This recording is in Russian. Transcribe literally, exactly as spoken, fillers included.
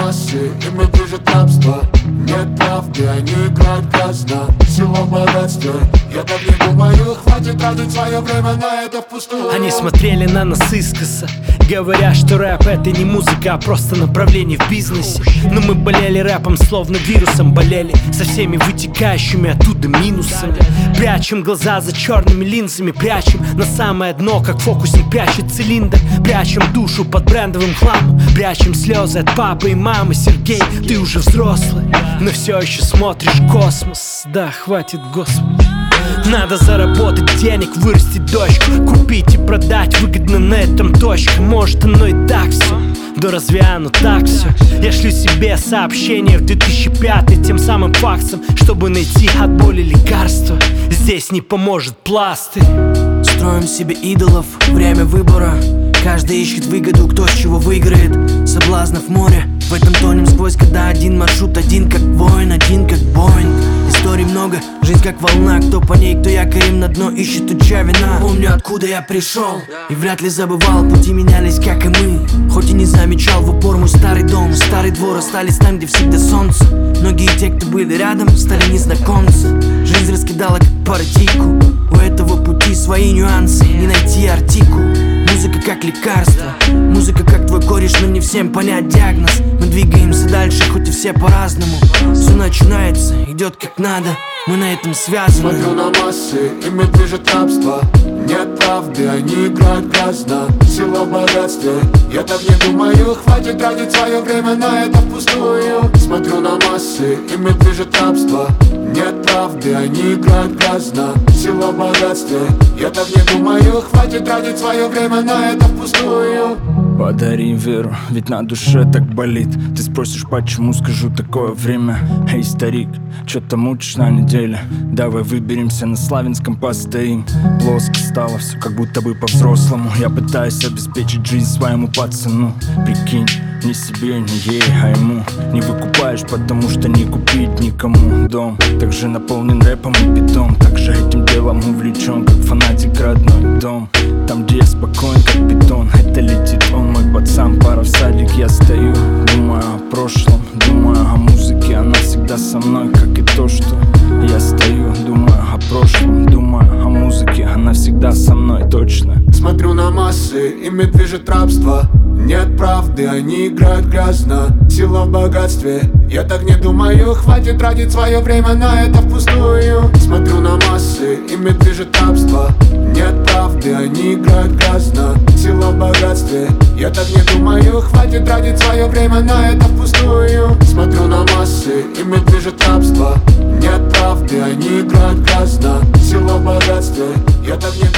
массы, ими движет рабство. Нет правды, они играют грязно. Сила в богатстве. Я так не думаю, хватит тратить свое время на это впустую. Они смотрели на нас искоса, говоря, что рэп это не музыка, а просто направление в бизнесе. Но мы болели рэпом, словно вирусом болели, со всеми вытекающими оттуда минусами. Прячем глаза за черными линзами, прячем на самое дно, как фокусник прячет цилиндр. Прячем душу под брендовым хламом, прячем слезы от папы и мамы. Сергей, ты уже взрослый, но все еще смотришь космос. Да, хватит, Господи. Надо заработать денег, вырастить дочку, купить и продать выгодно на этом точка. Может, оно и так все, да разве оно так все? Я шлю себе сообщение в две тысячи пятый тем самым факсом, чтобы найти от боли лекарства. Здесь не поможет пластырь. Строим себе идолов, время выбора. Каждый ищет выгоду, кто с чего выиграет. Соблазнов море, в этом тонем сквозь. Когда один маршрут, один как воин, один как Боинг. Историй много, жизнь как волна. Кто по ней, кто якорем на дно ищет уча вина. Помню, откуда я пришел, и вряд ли забывал. Пути менялись, как и мы, хоть и не замечал в упор мой старый дом. Старый двор остались там, где всегда солнце. Многие те, кто были рядом, стали незнакомцы. Жизнь раскидала как партийку. У этого пути свои нюансы, не найти артикул. Музыка как лекарство, музыка как твой кореш, но не всем понять диагноз. Мы двигаемся дальше, хоть и все по-разному. Все начинается, идет как надо, мы на этом связаны. Смотрю на массы, ими движет рабство. Нет правды, они играют грязно. Сила в богатстве. Я так не думаю, хватит тратить свое время на это впустую. Смотрю на массы, ими движет рабство. Нет правды, они играют грязно. Сила в богатстве. Я так не думаю, хватит тратить свое время на это впустую. Подари веру, ведь на душе так болит. Ты спросишь, почему, скажу, такое время. Эй, старик, чё там мучишь на неделе? Давай выберемся, на Славянском постоим. Плоско стало все, как будто бы по-взрослому. Я пытаюсь обеспечить жизнь своему пацану. Прикинь, ни себе, ни ей, а ему не выкупаешь, потому что не купить никому дом. Также наполнен рэпом и битом. Также этим делом увлечен, как фанатик родной дом. Там, где я спокоен, как бетон. Это летит он, мой пацан, пора в садик. Я стою, думаю о прошлом, думаю о музыке. Она всегда со мной, как и то, что я стою, думаю о прошлом, думаю о музыке. Она всегда со мной, точно. Смотрю на массы, ими движет рабство. Нет правды, они играют грязно. Сила в богатстве. Я так не думаю, хватит тратить свое время на это впустую. Смотрю на массы, ими движет рабство. Нет правды, они играют грязно. Сила в богатстве. Я так не думаю, хватит тратить свое время на это впустую. Смотрю на массы, ими движет рабство. Нет правды, они играют грязно. Сила в богатстве. Я так не